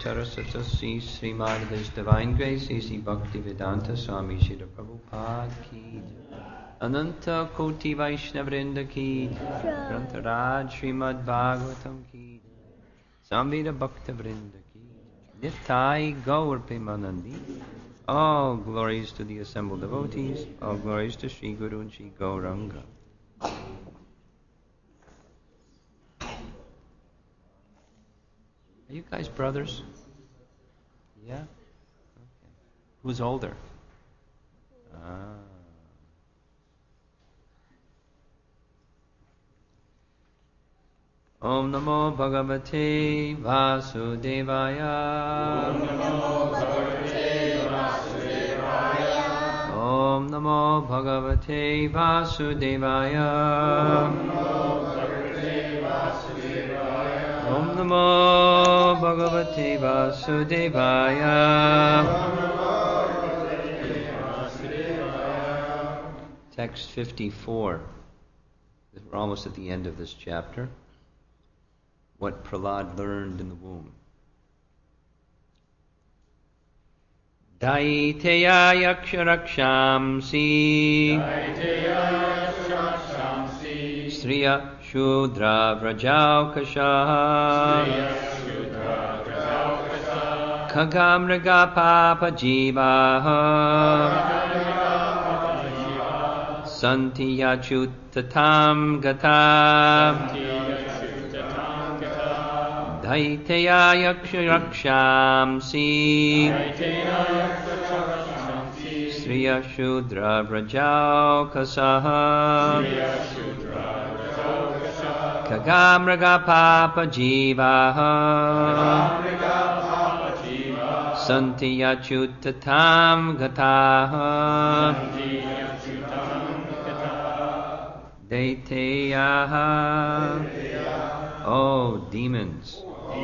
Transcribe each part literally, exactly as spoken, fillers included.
Saraswati Srimad His Divine Grace Sri Bhaktivedanta Swami Srila Prabhupada Ki Ananta Koti Vaishnavrinda Ki Grantharaj Srimad Bhagavatam Ki Samveda Bhakta Vrinda Ki Nittai Gaur Premanandi. All glories to the assembled devotees, all glories to Sri Guru and Sri Gauranga. Are you guys brothers? Yeah? Okay. Who's older? Ah. Om Namo Bhagavate Vasudevaya. Om Namo Bhagavate Vasudevaya. Om Namo Bhagavate Vasudevaya. Om Namo Bhagavate Vasudevaya. Text fifty-four. We're almost at the end of this chapter. What Prahlad learned in the womb. Daiteya yaksharakshamsi Striya Shudra Vrajaukasha Kagamraga Papa Jiva Santi Yachutatam Gata Daiteya yaksharakshamsi Striya Shudra Vrajaukasha Kagamraga Papa Jiva Santi Yachutatam Gata Daiteya. Oh, demons.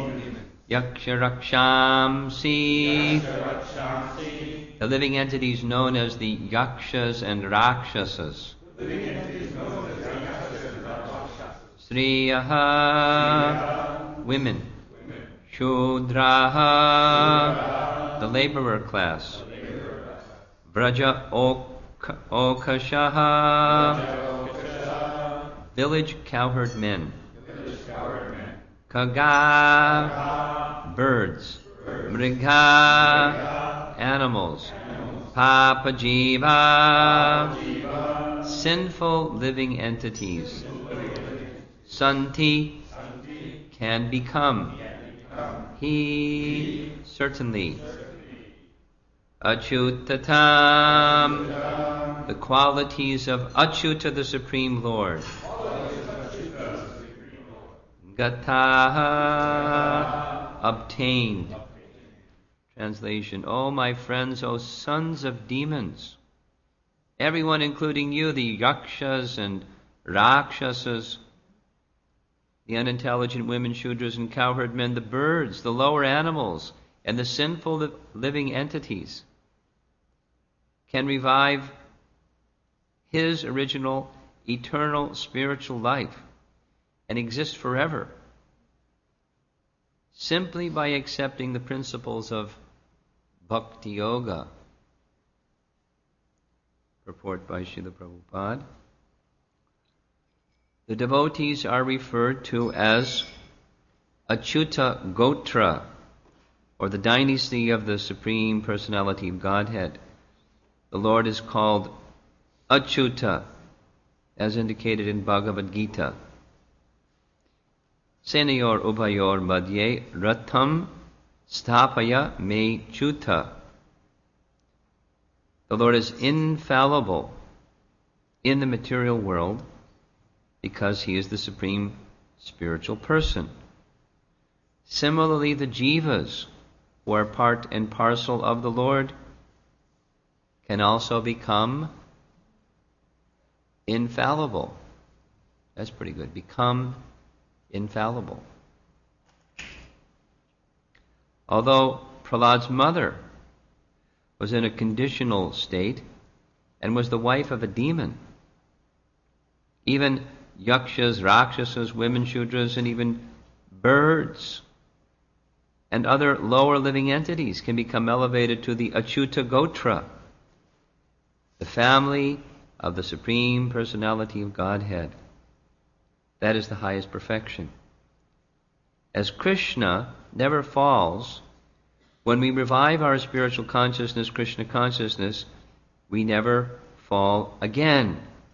Yaksharakshamsi. The living entities known as the Yakshas and Rakshasas. Striyaha, women. Shudraha, the laborer class. Vraja Okashaha, village cowherd men. Kaga, birds. Mriga, animals. Papajiva, sinful living entities. Santi, can become. He, certainly. Achutatam, the qualities of Achyuta, the Supreme Lord. Gataha, obtained. Translation: O my friends, O sons of demons, everyone including you, the Yakshas and Rakshasas, the unintelligent women, Shudras and cowherd men, the birds, the lower animals, and the sinful li- living entities, can revive his original eternal spiritual life and exist forever simply by accepting the principles of Bhakti Yoga. Purport by Srila Prabhupada. The devotees are referred to as Achyuta Gotra, or the dynasty of the Supreme Personality of Godhead. The Lord is called Achyuta, as indicated in Bhagavad Gita. Senayor Ubayor Madhye Ratham Sthapaya Me Chuta. The Lord is infallible in the material world because He is the Supreme Spiritual Person. Similarly, the jivas, who are part and parcel of the Lord, can also become infallible. That's pretty good. Become infallible. Although Prahlad's mother was in a conditional state and was the wife of a demon, even yakshas, rakshasas, women, shudras, and even birds and other lower living entities can become elevated to the Achyuta Gotra, the family of the Supreme Personality of Godhead. That is the highest perfection. As Krishna never falls, when we revive our spiritual consciousness, Krishna consciousness, we never fall again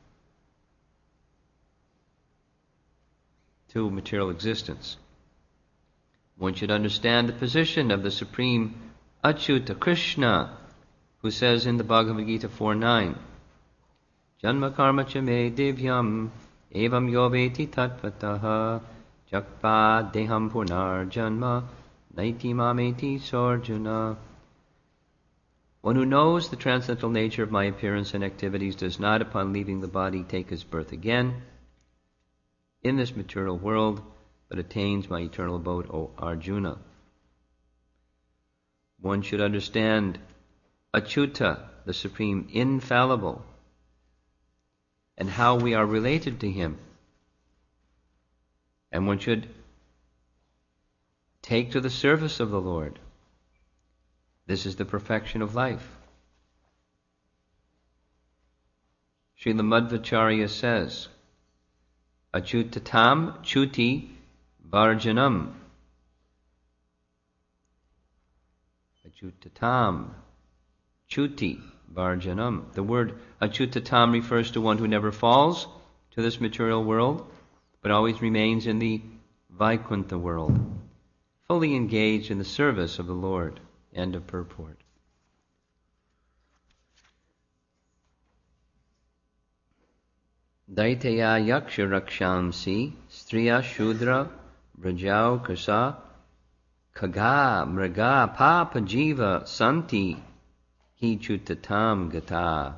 to material existence. One should understand the position of the Supreme Achyuta Krishna, who says in the Bhagavad Gita four nine, Janma karma cha me divyam evam yoveti tatvataha jakpa deham punar janma naiti mameti sarjuna. One who knows the transcendental nature of my appearance and activities does not, upon leaving the body, take his birth again in this material world, but attains my eternal abode, O Arjuna. One should understand Achyuta, the Supreme Infallible, and how we are related to him. And one should take to the service of the Lord. This is the perfection of life. Srila Madhvacharya says, Achyutatam chuti varjanam. Achyutatam chuti varjanam. The word achyutatam refers to one who never falls to this material world, but always remains in the Vaikuntha world, fully engaged in the service of the Lord. End of purport. Daitaya yaksha rakshamsi striya shudra brajau kasa kaga mraga papa jiva santi hi chutatam gata.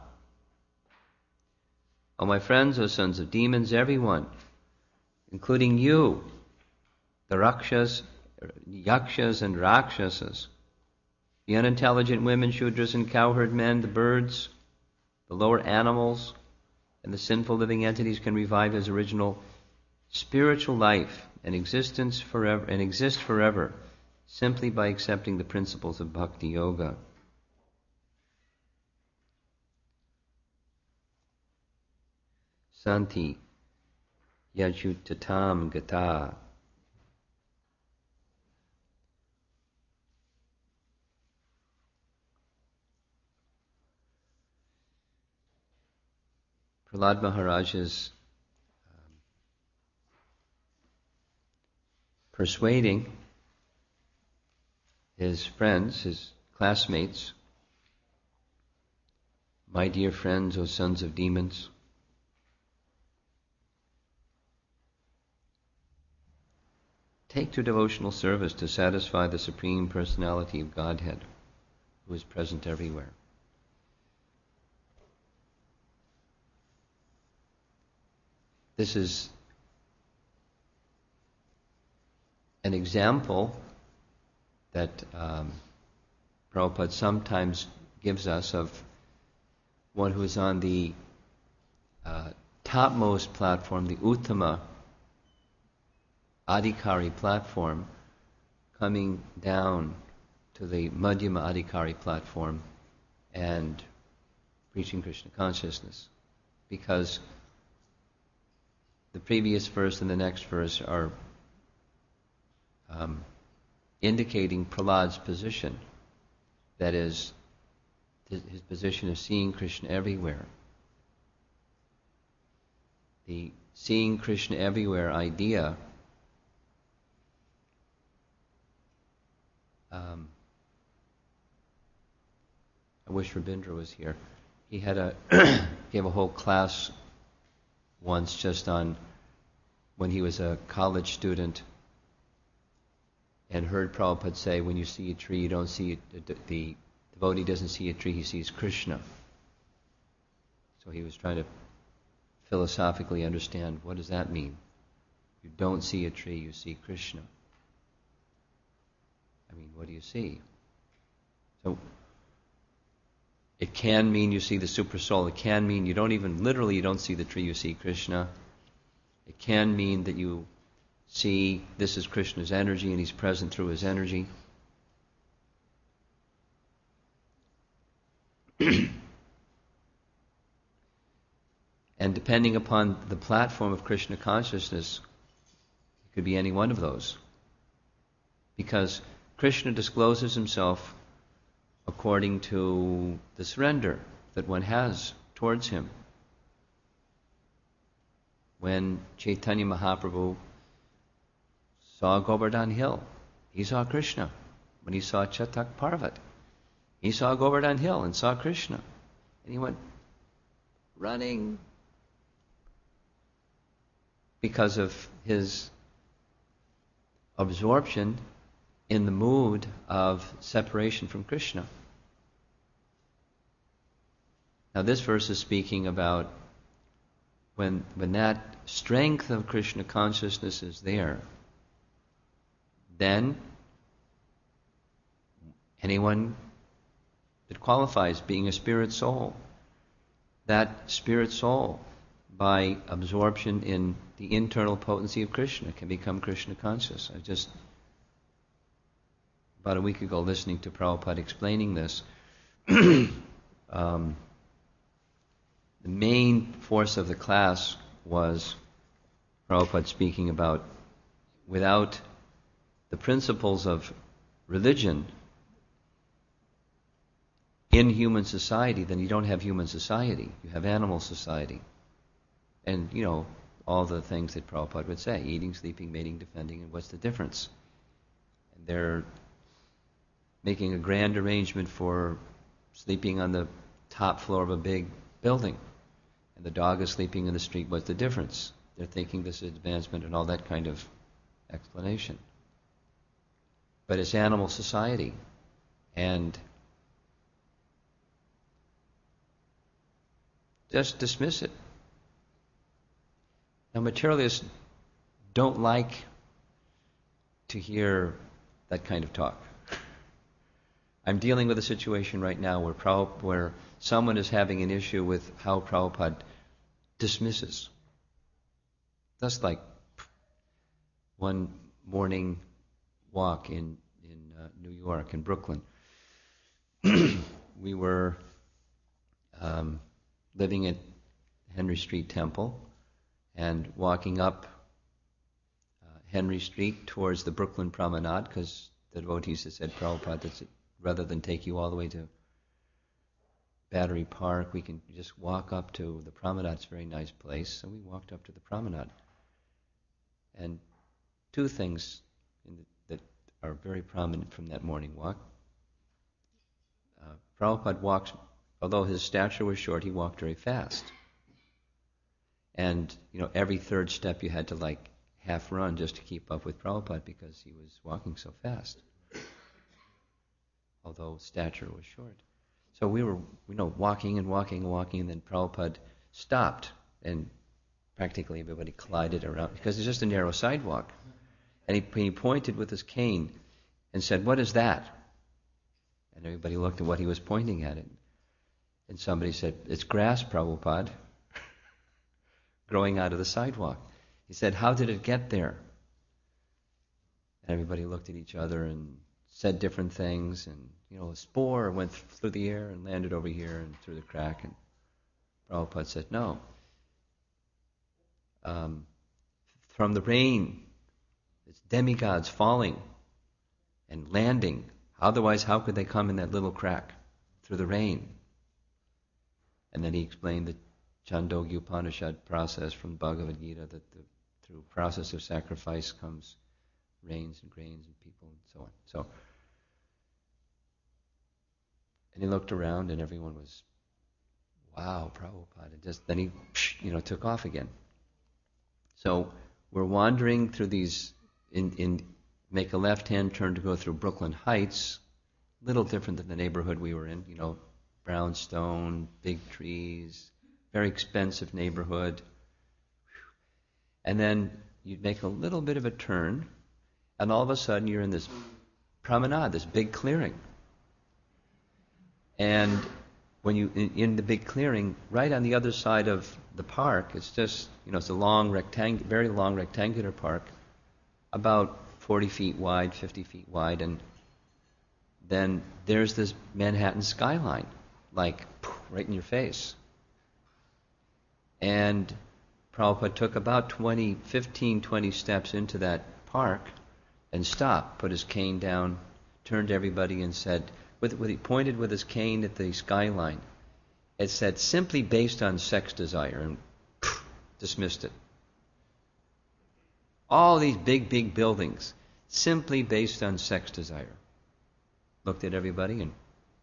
O my friends, O sons of demons, everyone, including you, the rakshas, yakshas and rakshasas, the unintelligent women, shudras and cowherd men, the birds, the lower animals, and the sinful living entities can revive his original spiritual life and existence forever and exist forever simply by accepting the principles of Bhakti Yoga. Santi yajutatam gata. Prahlad Maharaj is um, persuading his friends, his classmates, my dear friends, O sons of demons, take to devotional service to satisfy the Supreme Personality of Godhead, who is present everywhere. This is an example that um, Prabhupada sometimes gives us of one who is on the uh, topmost platform, the Uttama Adhikari platform, coming down to the Madhyama Adhikari platform and preaching Krishna consciousness. Because the previous verse and the next verse are um, indicating Prahlad's position. That is, his position of seeing Krishna everywhere. The seeing Krishna everywhere idea um, I wish Rabindra was here. He had a gave a whole class once just on when he was a college student and heard Prabhupada say, when you see a tree, you don't see it, the, the devotee doesn't see a tree, he sees Krishna. So he was trying to philosophically understand, what does that mean? You don't see a tree, you see Krishna. I mean, what do you see? So it can mean you see the super soul. It can mean you don't even, literally you don't see the tree, you see Krishna. It can mean that you see this is Krishna's energy and he's present through his energy. And depending upon the platform of Krishna consciousness, it could be any one of those. Because Krishna discloses himself according to the surrender that one has towards him. When Chaitanya Mahaprabhu saw Govardhan Hill, he saw Krishna. When he saw Chatak Parvat, he saw Govardhan Hill and saw Krishna. And he went running because of his absorption in the mood of separation from Krishna. Now this verse is speaking about when, when that strength of Krishna consciousness is there, then anyone that qualifies being a spirit soul, that spirit soul, by absorption in the internal potency of Krishna, can become Krishna conscious. I just, about a week ago, listening to Prabhupada explaining this, um, the main force of the class was Prabhupada speaking about without the principles of religion in human society, then you don't have human society. You have animal society. And, you know, all the things that Prabhupada would say, eating, sleeping, mating, defending, and what's the difference? And they're making a grand arrangement for sleeping on the top floor of a big building. And the dog is sleeping in the street, what's the difference? They're thinking this is advancement and all that kind of explanation. But it's animal society. And just dismiss it. Now, materialists don't like to hear that kind of talk. I'm dealing with a situation right now where Prabhupada, where someone is having an issue with how Prabhupada dismisses. That's like one morning walk in, in uh, New York, in Brooklyn. We were um, living at Henry Street Temple and walking up uh, Henry Street towards the Brooklyn Promenade, because the devotees had said, Prabhupada, that's it. Rather than take you all the way to Battery Park, we can just walk up to the promenade. It's a very nice place. So we walked up to the promenade. And two things in the, that are very prominent from that morning walk. Uh, Prabhupada walks, although his stature was short, he walked very fast. And, you know, every third step you had to, like, half run just to keep up with Prabhupada because he was walking so fast, although stature was short. So we were, you know, walking and walking and walking, and then Prabhupada stopped, and practically everybody collided around, because it's just a narrow sidewalk. And he, he pointed with his cane and said, "What is that?" And everybody looked at what he was pointing at. It. And somebody said, "It's grass, Prabhupada," growing out of the sidewalk. He said, "How did it get there?" And everybody looked at each other and said different things, and, you know, a spore went th- through the air and landed over here and through the crack. And Prabhupada said, "No. Um, from the rain, it's demigods falling and landing. Otherwise, how could they come in that little crack through the rain?" And then he explained the Chandogya Upanishad process from Bhagavad Gita, that the, through process of sacrifice comes rains and grains and people and so on. So, and he looked around and everyone was, "Wow, Prabhupada." And just then he, you know, took off again. So we're wandering through these, in, in make a left-hand turn to go through Brooklyn Heights, little different than the neighborhood we were in, you know, brownstone, big trees, very expensive neighborhood. And then you'd make a little bit of a turn, and all of a sudden you're in this promenade, this big clearing. And when you, in, in the big clearing, right on the other side of the park, it's just, you know, it's a long rectang, very long rectangular park, about forty feet wide, fifty feet wide, and then there's this Manhattan skyline, like right in your face. And Prabhupada took about twenty, fifteen, twenty steps into that park and stopped, put his cane down, turned to everybody and said, with, with, he pointed with his cane at the skyline. It said, simply based on sex desire, and phew, dismissed it. All these big, big buildings, simply based on sex desire. Looked at everybody and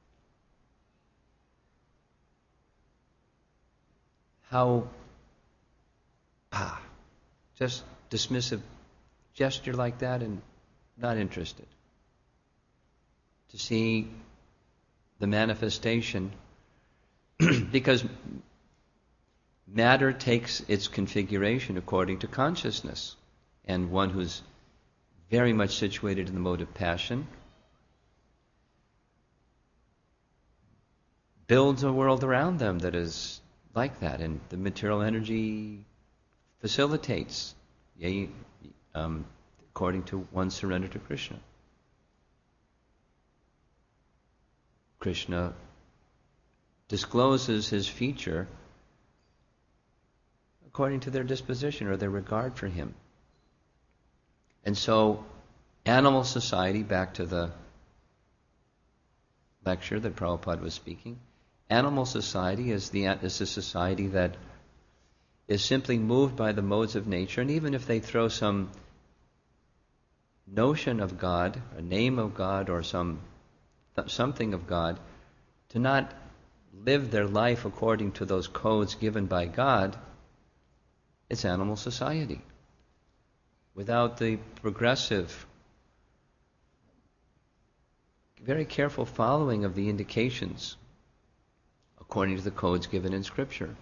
how, ah, just dismissive gesture like that and not interested. To see the manifestation, because matter takes its configuration according to consciousness. And one who's very much situated in the mode of passion builds a world around them that is like that, and the material energy facilitates, yea, um, according to one's surrender to Krishna. Krishna discloses his feature according to their disposition or their regard for him. And so, animal society, back to the lecture that Prabhupada was speaking, animal society is the is a society that is simply moved by the modes of nature, and even if they throw some notion of God, a name of God, or some th- something of God, to not live their life according to those codes given by God, it's animal society. Without the progressive, very careful following of the indications according to the codes given in Scripture,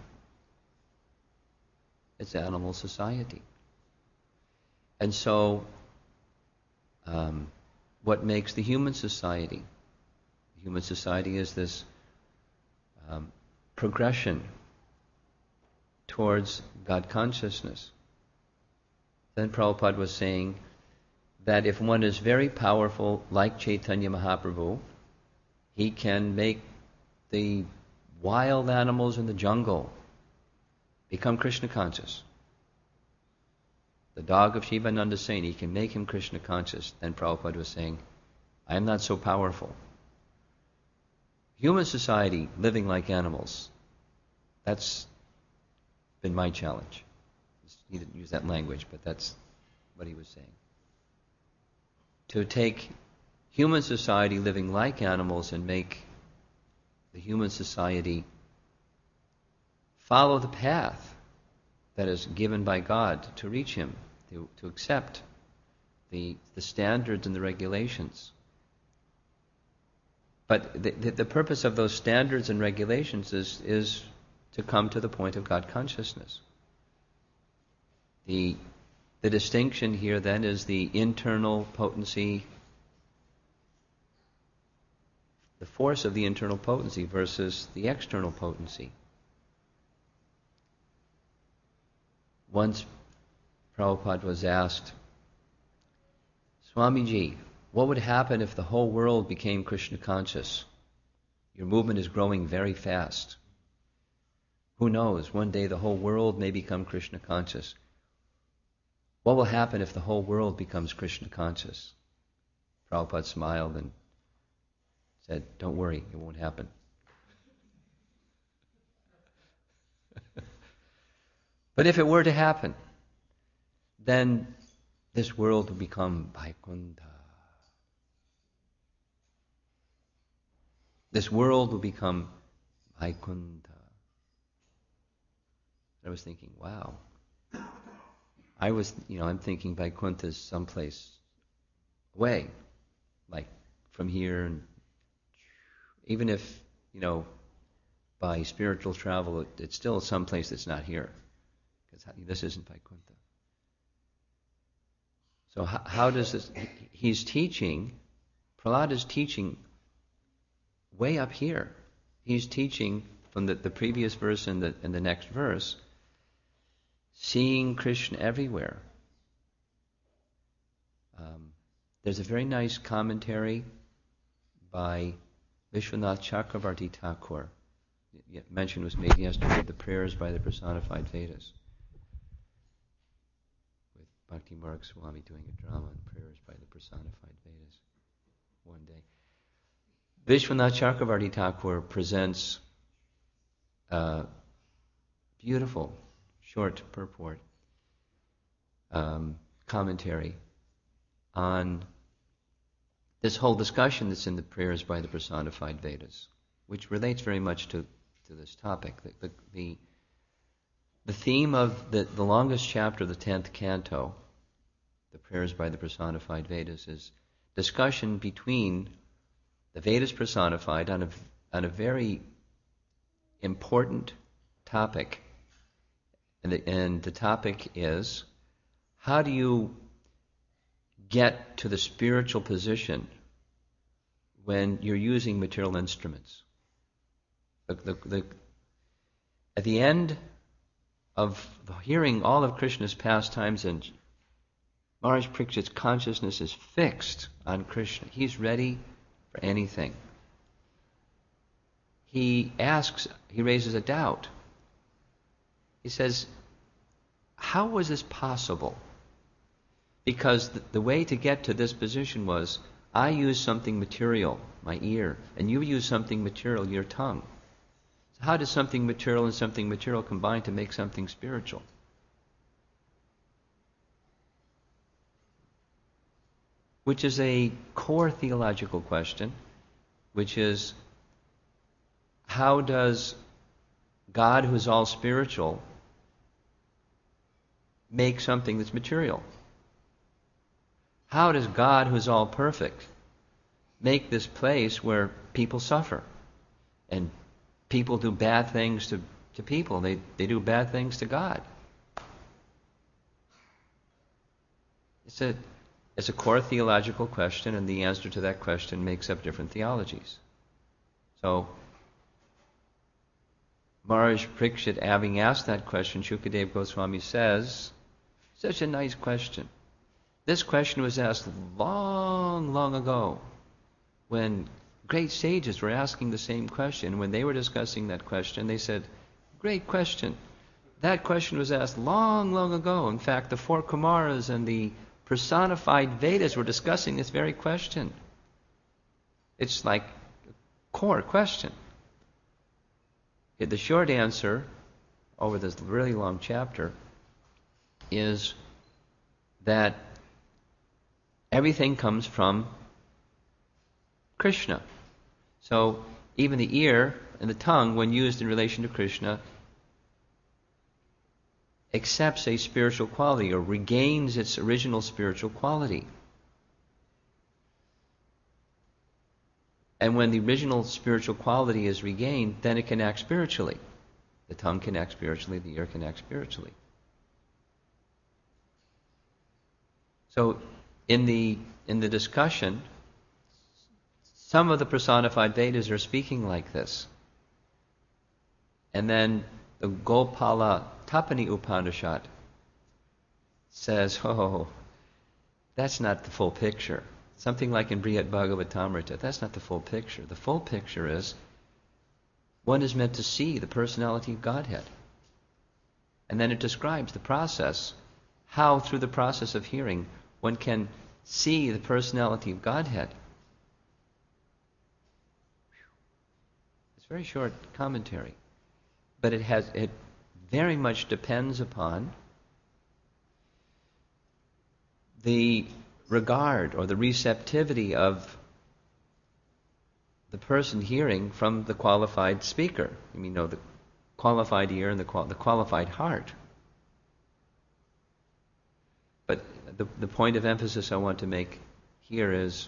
it's animal society. And so, um, what makes the human society? The human society is this um, progression towards God consciousness. Then Prabhupada was saying that if one is very powerful, like Chaitanya Mahaprabhu, he can make the wild animals in the jungle become Krishna conscious. The dog of Shivananda Sain, he can make him Krishna conscious. Then Prabhupada was saying, I am not so powerful. Human society, living like animals, that's been my challenge. He didn't use that language, but that's what he was saying. To take human society living like animals and make the human society follow the path that is given by God to reach Him, to, to accept the, the standards and the regulations. But the, the, the purpose of those standards and regulations is, is to come to the point of God consciousness. The, the distinction here then is the internal potency, the force of the internal potency versus the external potency. Once Prabhupada was asked, Swamiji, what would happen if the whole world became Krishna conscious? Your movement is growing very fast. Who knows, one day the whole world may become Krishna conscious. What will happen if the whole world becomes Krishna conscious? Prabhupada smiled and said, don't worry, it won't happen. But if it were to happen, then this world will become Vaikuntha. This world will become Vaikuntha. I was thinking, wow. I was, you know, I'm thinking Vaikuntha is someplace away, like from here, and even if, you know, by spiritual travel, it, it's still someplace that's not here, because this isn't Vaikuntha. So how, how does this? He's teaching. Prahlad is teaching way up here. He's teaching from the, the previous verse and the and the next verse, seeing Krishna everywhere. Um, there's a very nice commentary by Vishwanath Chakravarti Thakur mention was made yesterday, the prayers by the personified Vedas, with Bhakti Marg Swami doing a drama on prayers by the personified Vedas one day. Vishwanath Chakravarti Thakur presents a beautiful short purport, um, commentary on this whole discussion that's in the prayers by the personified Vedas, which relates very much to, to this topic. The, the, the, the theme of the, the longest chapter of the tenth canto, the prayers by the personified Vedas, is discussion between the Vedas personified on a, on a very important topic. And the, and the topic is, how do you get to the spiritual position when you're using material instruments? The, the, the, at the end of hearing all of Krishna's pastimes, and Maharaj Parikshit's consciousness is fixed on Krishna. He's ready for anything. He asks, he raises a doubt. He says, how was this possible? Because the, the way to get to this position was, I use something material, my ear, and you use something material, your tongue. So how does something material and something material combine to make something spiritual? Which is a core theological question, which is, how does God, who is all spiritual, make something that's material? How does God, who is all perfect, make this place where people suffer and people do bad things to, to people? They, they do bad things to God. It's a, it's a core theological question, and the answer to that question makes up different theologies. So, Maharaj Parikshit, having asked that question, Shukadeva Goswami says, such a nice question. This question was asked long, long ago, when great sages were asking the same question. When they were discussing that question, they said, great question. That question was asked long, long ago. In fact, the four Kumaras and the personified Vedas were discussing this very question. It's like a core question. The short answer, over this really long chapter, is that everything comes from Krishna. So even the ear and the tongue, when used in relation to Krishna, accepts a spiritual quality or regains its original spiritual quality. And when the original spiritual quality is regained, then it can act spiritually. The tongue can act spiritually, the ear can act spiritually. So in the in the discussion, some of the personified Vedas are speaking like this. And then the Gopala Tapani Upanishad says, oh, that's not the full picture. Something like in Brihad Bhagavatamrita, that's not the full picture. The full picture is, one is meant to see the personality of Godhead. And then it describes the process, how through the process of hearing, one can see the personality of Godhead. It's a very short commentary, but it has it very much depends upon the regard or the receptivity of the person hearing from the qualified speaker. I mean, you know, the qualified ear and the, qual- the qualified heart. But the, the point of emphasis I want to make here is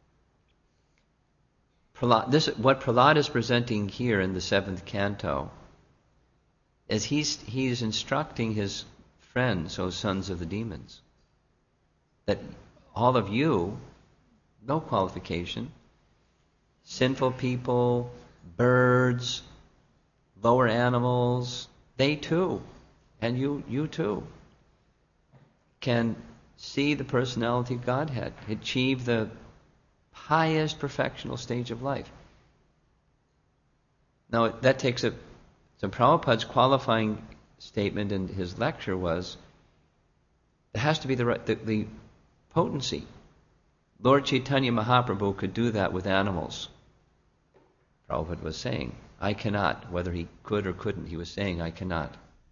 Prahlad, this, what Prahlad is presenting here in the seventh canto is he's, he's instructing his friends, O sons of the demons, that all of you, no qualification, sinful people, birds, lower animals, they too, and you, you too, can see the personality of Godhead, achieve the highest perfectional stage of life. Now that takes a... So Prabhupada's qualifying statement in his lecture was, there has to be the, the, the potency. Lord Chaitanya Mahaprabhu could do that with animals. Prabhupada was saying, I cannot. Whether he could or couldn't, he was saying, I cannot.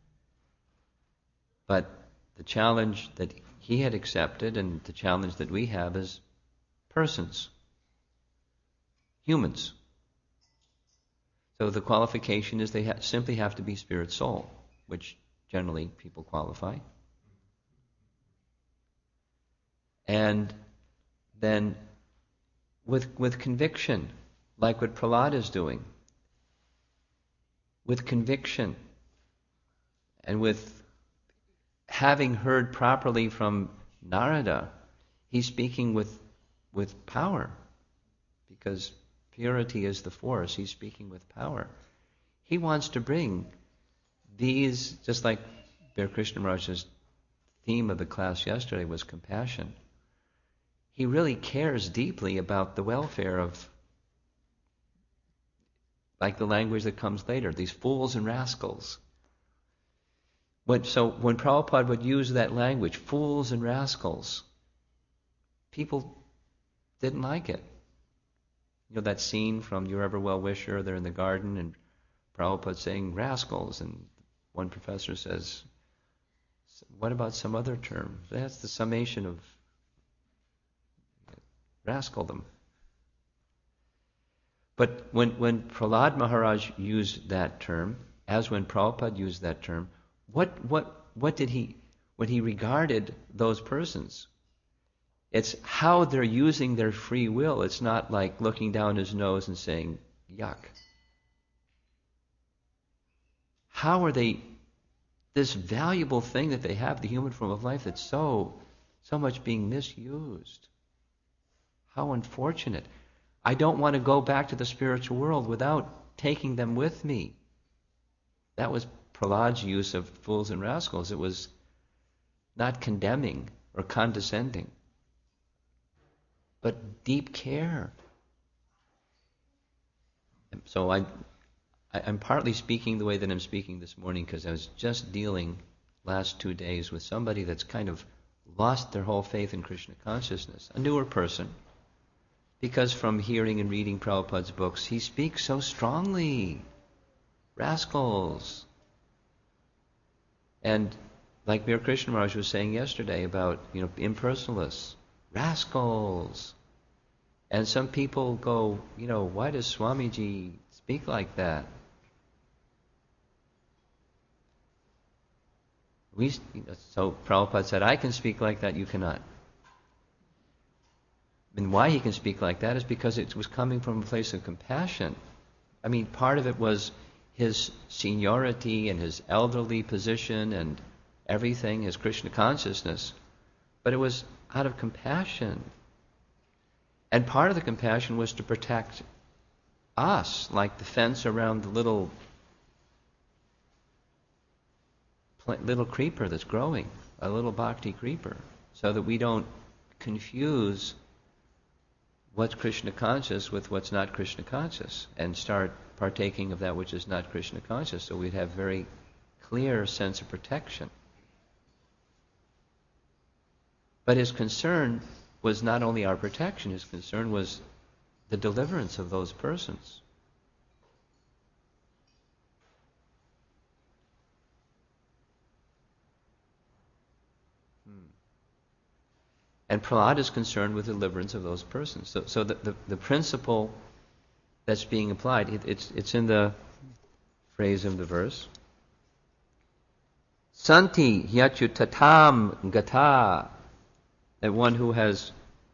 But the challenge that he had accepted and the challenge that we have is persons, humans. So the qualification is they ha- simply have to be spirit soul, which generally people qualify. And then with with conviction, like what Prahlad is doing, with conviction and with having heard properly from Narada, he's speaking with with power, because purity is the force. He's speaking with power. He wants to bring these, just like Bear Krishna Maharaj's theme of the class yesterday was compassion. He really cares deeply about the welfare of, like the language that comes later, these fools and rascals. When, so when Prabhupada would use that language, fools and rascals, people didn't like it. You know that scene from Your Ever Well-Wisher, they're in the garden and Prabhupada saying rascals, and one professor says, what about some other term? That's the summation of rascaldom. But when, when Prahlad Maharaj used that term, as when Prabhupada used that term, what what what did he, when he regarded those persons? It's how they're using their free will. It's not like looking down his nose and saying, yuck. How are they, this valuable thing that they have, the human form of life, that's so, so much being misused? How unfortunate. I don't want to go back to the spiritual world without taking them with me. That was Prahlad's use of fools and rascals. It was not condemning or condescending, but deep care. So I, I, I'm partly speaking the way that I'm speaking this morning because I was just dealing last two days with somebody that's kind of lost their whole faith in Krishna consciousness, a newer person. Because from hearing and reading Prabhupada's books, he speaks so strongly. Rascals. And like Veer Krishna Maharaj was saying yesterday about, you know, impersonalists. Rascals. And some people go, you know, why does Swamiji speak like that? We, so Prabhupada said, I can speak like that, you cannot. And why he can speak like that is because it was coming from a place of compassion. I mean, part of it was his seniority and his elderly position and everything, his Krishna consciousness. But it was out of compassion. And part of the compassion was to protect us, like the fence around the little, little creeper that's growing, a little bhakti creeper, so that we don't confuse what's Krishna conscious with what's not Krishna conscious, and start partaking of that which is not Krishna conscious, so we'd have very clear sense of protection. But his concern was not only our protection, his concern was the deliverance of those persons. Hmm. And Prahlad is concerned with the deliverance of those persons. So, so the, the, the principle that's being applied, it, it's, it's in the phrase of the verse. Santi hyachutatam gata, that one who has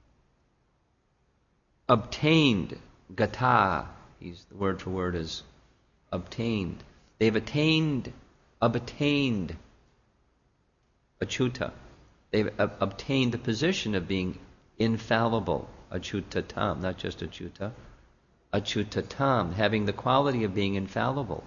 obtained gata, he's, the word for word is obtained. They've attained, obtained achuta. They've ob- obtained the position of being infallible, achutatam, not just achuta, achutatam, having the quality of being infallible.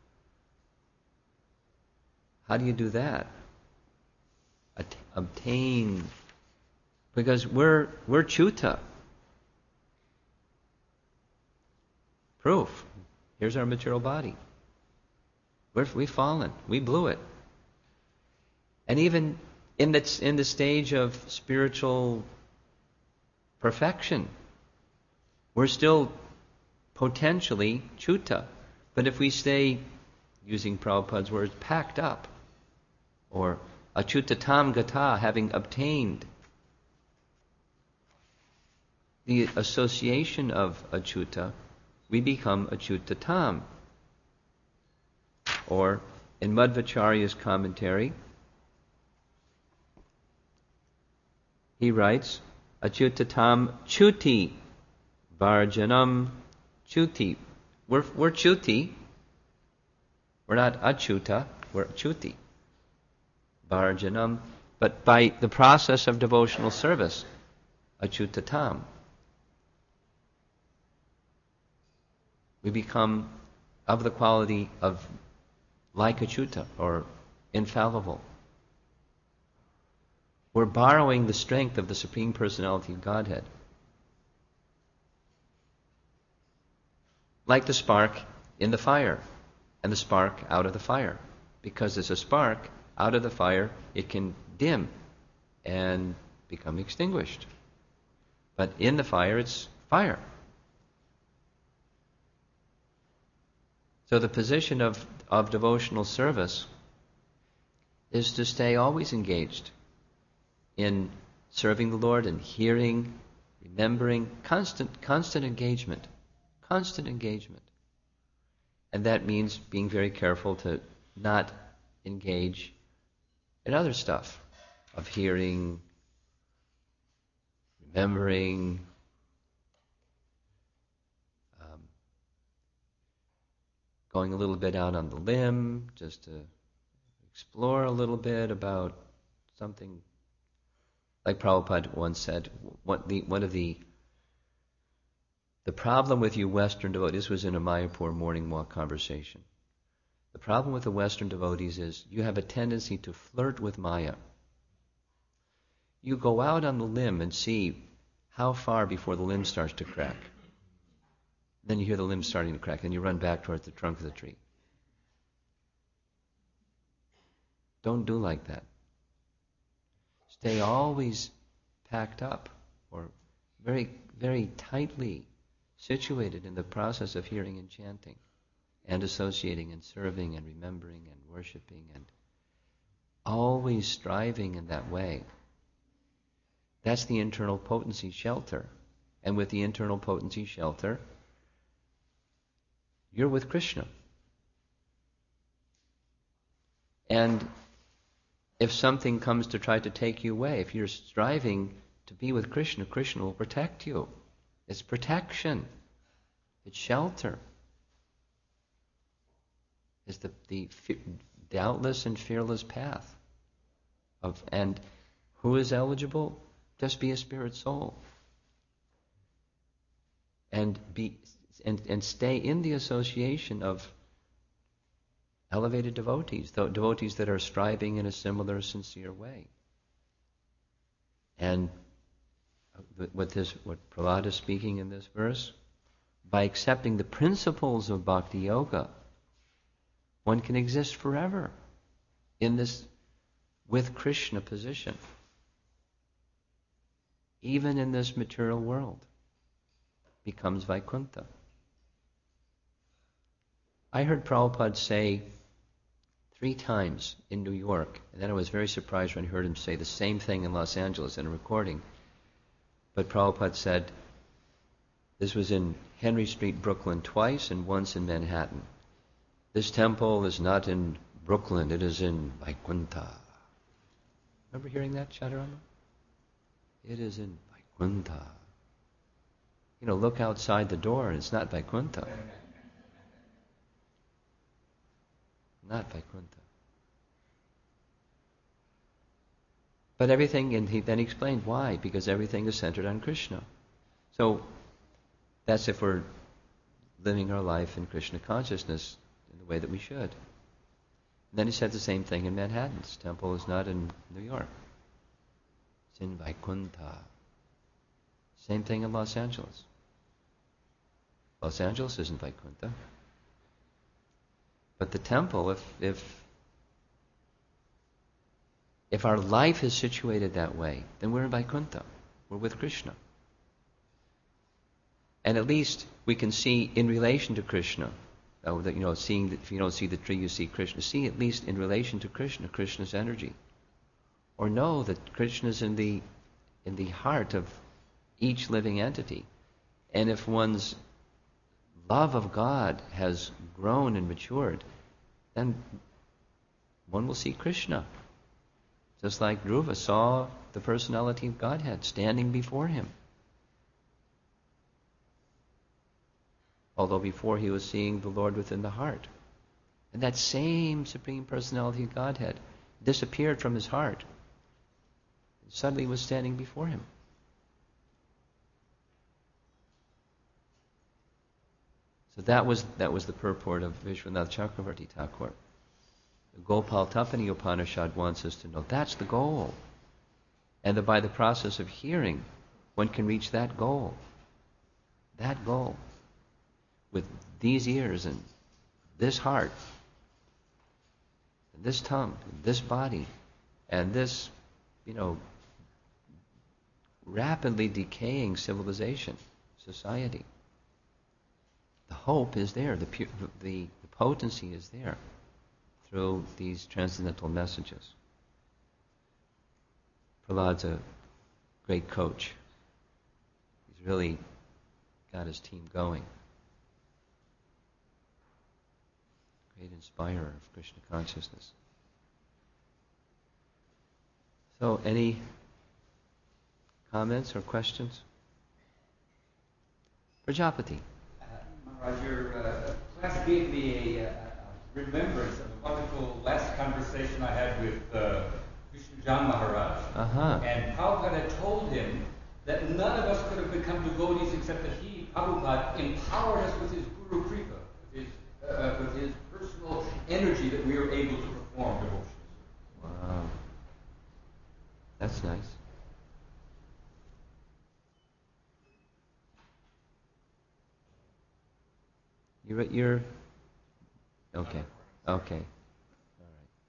How do you do that? At- obtain, because we're we're chuta. Proof. Here's our material body. We're, we've fallen. We blew it. And even in the, in the stage of spiritual perfection, we're still potentially chuta. But if we stay, using Prabhupada's words, packed up, or achutatam gata, having obtained the association of achuta, we become achutatam. Or, in Madhvacharya's commentary, he writes, achutatam chuti, varjanam chuti. We're, we're chuti. We're not achuta, we're chuti. Varjanam. But by the process of devotional service, achutatam, we become of the quality of like achuta, or infallible. We're borrowing the strength of the Supreme Personality of Godhead. Like the spark in the fire, and the spark out of the fire. Because there's a spark out of the fire, it can dim and become extinguished. But in the fire, it's fire. So the position of, of devotional service is to stay always engaged in serving the Lord and hearing, remembering, constant, constant engagement. Constant engagement. And that means being very careful to not engage in other stuff of hearing, remembering, um, going a little bit out on the limb, just to explore a little bit about something. Like Prabhupada once said, what the, one of the The problem with you Western devotees, this was in a Mayapur morning walk conversation. The problem with the Western devotees is you have a tendency to flirt with Maya. You go out on the limb and see how far before the limb starts to crack. Then you hear the limb starting to crack, and you run back towards the trunk of the tree. Don't do like that. Stay always packed up, or very, very tightly situated in the process of hearing and chanting, and associating and serving and remembering and worshipping, and always striving in that way. That's the internal potency shelter. And with the internal potency shelter, you're with Krishna. And if something comes to try to take you away, if you're striving to be with Krishna, Krishna will protect you. It's protection. It's shelter. It's the, the doubtless and fearless path of, and who is eligible? Just be a spirit soul. And be and, and stay in the association of elevated devotees, though devotees that are striving in a similar, sincere way. And what this, what Prahlada is speaking in this verse, by accepting the principles of Bhakti Yoga, one can exist forever in this with Krishna position, even in this material world, becomes Vaikuntha. I heard Prabhupada say three times in New York, and then I was very surprised when I heard him say the same thing in Los Angeles in a recording. But Prabhupada said, this was in Henry Street, Brooklyn twice, and once in Manhattan. This temple is not in Brooklyn, it is in Vaikuntha. Remember hearing that, Chaturama? It is in Vaikuntha. You know, look outside the door and it's not Vaikuntha. Not Vaikuntha. But everything, and he then explained why, because everything is centered on Krishna. So that's if we're living our life in Krishna consciousness in the way that we should. And then he said the same thing in Manhattan's temple is not in New York. It's in Vaikuntha. Same thing in Los Angeles. Los Angeles isn't Vaikuntha. But the temple, if if if our life is situated that way, then we're in Vaikuntha. We're with Krishna. And at least we can see in relation to Krishna. Oh, that, you know, seeing that if you don't see the tree, you see Krishna. See at least in relation to Krishna, Krishna's energy. Or know that Krishna is in the in the heart of each living entity. And if one's love of God has grown and matured, then one will see Krishna. Just like Dhruva saw the personality of Godhead standing before him. Although before he was seeing the Lord within the heart. And that same Supreme Personality of Godhead disappeared from his heart. And suddenly was standing before him. So that was that was the purport of Vishwanath Chakravarti Thakur. The Gopal Tapani Upanishad wants us to know that's the goal. And that by the process of hearing, one can reach that goal. That goal. With these ears and this heart, and this tongue, and this body, and this, you know, rapidly decaying civilization, society. The hope is there, the, pu- the, the potency is there through these transcendental messages. Prahlad's a great coach. He's really got his team going. Great inspirer of Krishna consciousness. So, any comments or questions? Prajapati. Uh, Maharaj, your uh, class gave me a, uh, remembrance of a wonderful last conversation I had with uh, Vishnu Jan Maharaj. Uh-huh. And Prabhupada had told him that none of us could have become devotees except that he, Prabhupada, empowered us with his Guru Kripa, with his, uh, with his personal energy that we were able to perform devotions. Wow. That's nice. You're, you're, okay, okay, all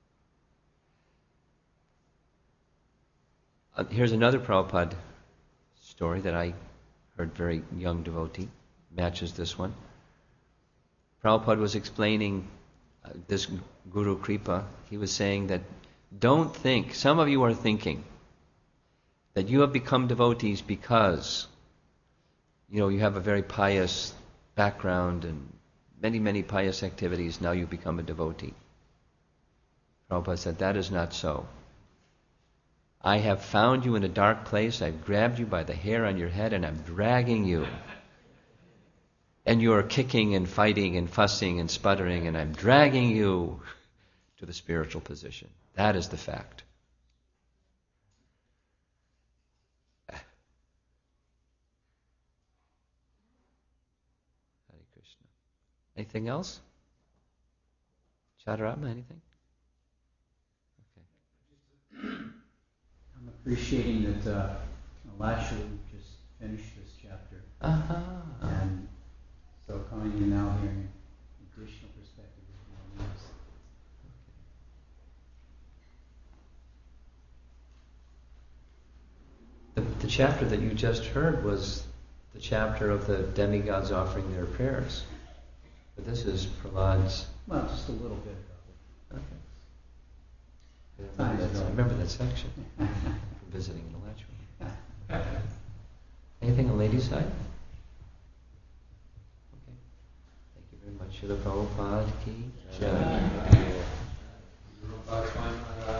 right. Uh, here's another Prabhupada story that I heard very young devotee, matches this one. Prabhupada was explaining uh, this Guru Kripa. He was saying that don't think, some of you are thinking that you have become devotees because, you know, you have a very pious background and many, many pious activities, now you become a devotee. Prabhupada said, that is not so. I have found you in a dark place, I've grabbed you by the hair on your head, and I'm dragging you. And you are kicking and fighting and fussing and sputtering, and I'm dragging you to the spiritual position. That is the fact. Hare Krishna. Anything else? Chaturama, anything? Okay. I'm appreciating that uh, last year we just finished this chapter. Uh-huh. And so coming in now hearing additional perspective is more nice. The, the chapter that you just heard was the chapter of the demigods offering their prayers. But this is Prahlad's. Well, just a little bit of Okay. I remember, that, I remember that section from visiting in the Lachman. Anything on ladies' side? Okay. Thank you very much. Srila Prabhupada ki jai.